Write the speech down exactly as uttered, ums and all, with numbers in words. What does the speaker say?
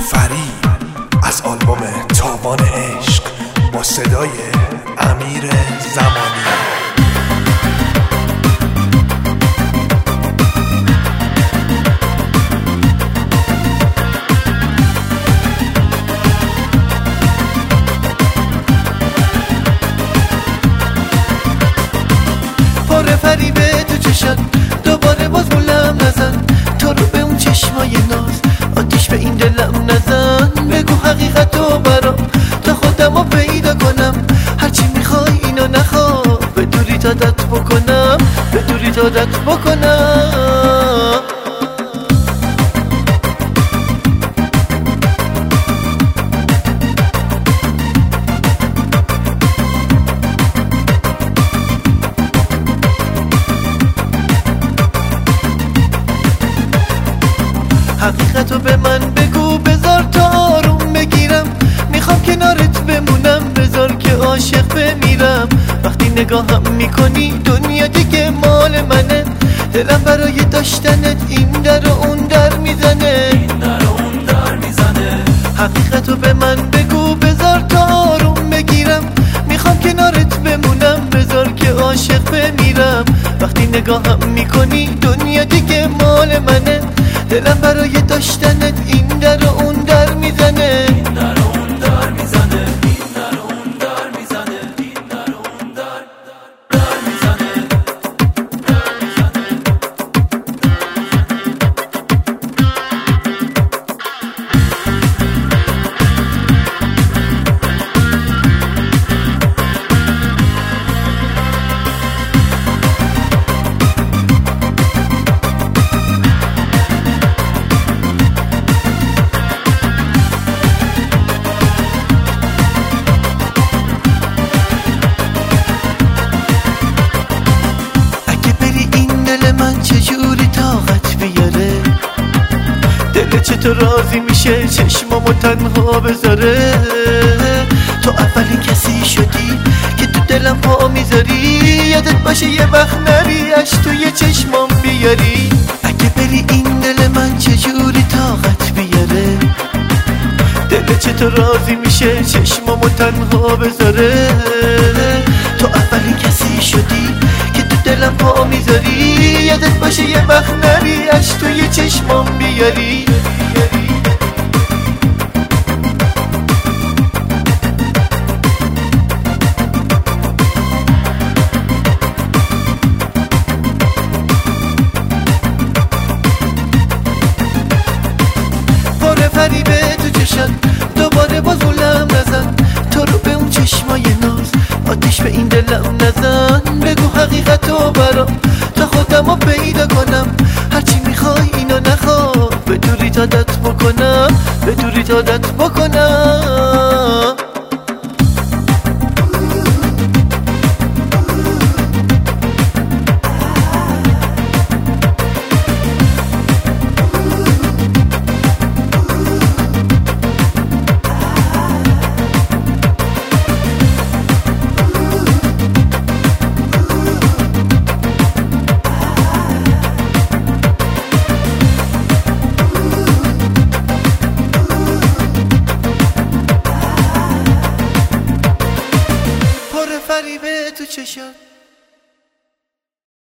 فرید از آلبوم تاوان عشق با صدای امیر زمانی. پاره فریبه تو چشم دوباره باز مولم نزن، تو رو به اون چشمای ناز آتیش به این دلم نزن. بگو حقیقتو برام تا خودمو پیدا کنم، هرچی میخوای اینو نخوا، به دوری عادت بکنم، به دوری عادت بکنم. حقیقتو به من بگو بذار تا آروم بگیرم، میخوام کنارت بمونم بذار که عاشق بمیرم. وقتی نگاهم میکنی دنیا دیگه مال منه، دلم برای داشتنت این در و اون در میزنه، این در و اون در میزنه. حقیقتو به من بگو بذار تا آروم بگیرم، میخوام کنارت بمونم بذار که عاشق بمیرم. وقتی نگاهم میکنی دنیا دیگه مال منه، دلم برای داشتنت این در و اون در میزنه، این در و اون در میزنه، این در و اون در میزنه، این در و اون در در میزنه، در میزنه. چجوری طاقت بیاره دل چطور راضی میشه چشمامو تنها بذاره. تو اولین کسی شدی که تو دلم پا میذاری، یادت باشه یه وقت نری اش توی چشمام بیاری. اگه بری این دل من چجوری طاقت بیاره دل چطور راضی میشه چشمامو تنها بذاره. تو اولین کسی شدی که تو دلم پا میذاری، یادت باشه یه وقت نری اش توی چشمام بیاری. پاره فریبه تو چشم دوباره باز مولم نزن، تو رو به اون چشمای ناز آتیش به این دلم نزن. بگو حقیقتو برام تا خودمو پیدا کنم، هرچی میخوای اینو نخوا، به دوری عادت بکنم، به دوری عادت